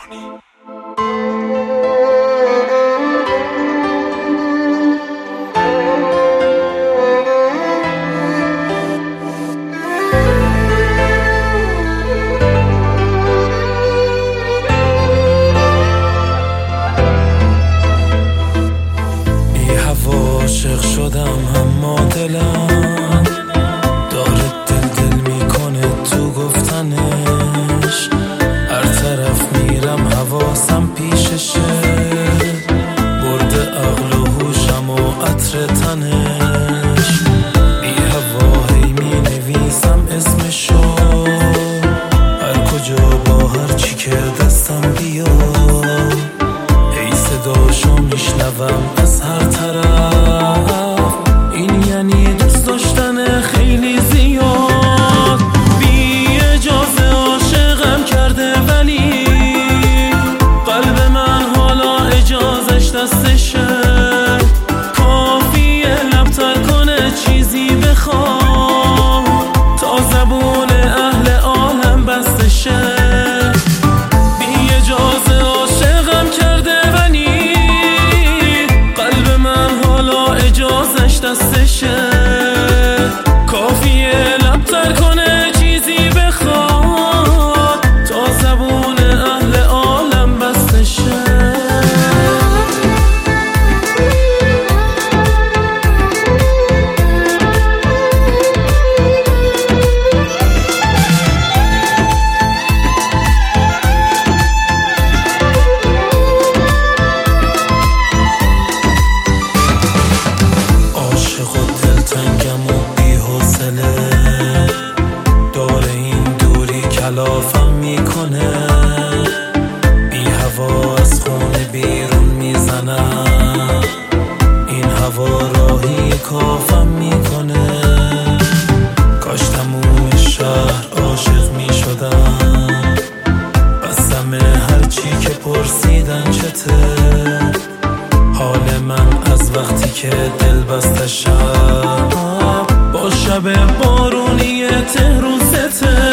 عاشق شدم اما دلم داره دل میکنه تو گفتنش، هر طرف میرم حواسم پیششه، برده عقل و هوشم و عطر تنش، بی هوایی می نویسم اسمشو هر کجا با هر چی که دستم بیاد، ای صداشو میشنوم از هر طرف، این یعنی دوست داشتن خیلی زیاد، بی اجازه عاشقم کرده ولی قلب من حالا اجازش دستشه، کافیه لبتر کنه چیزی بخوام تا زبون اهل عالم بستشه، بی اجازه عاشقم کرده ولی قلب من حالا اجازش دستشه، کافیه لبتر کنه چیزی بخواد تا زبون اهل عالم بستشه. عاشق و دلتنگم و بی‌حوصله، داره این دوری کلافم میکنه، بی هوا از خونه بیرون میزنم، این هوا راهی کافم میکنه، کاش تموم شهر عاشق میشدم، بستم هرچی که پرسیدن چته، حال من از وقتی که دل بسته شب با شب بارونی تهرون سته.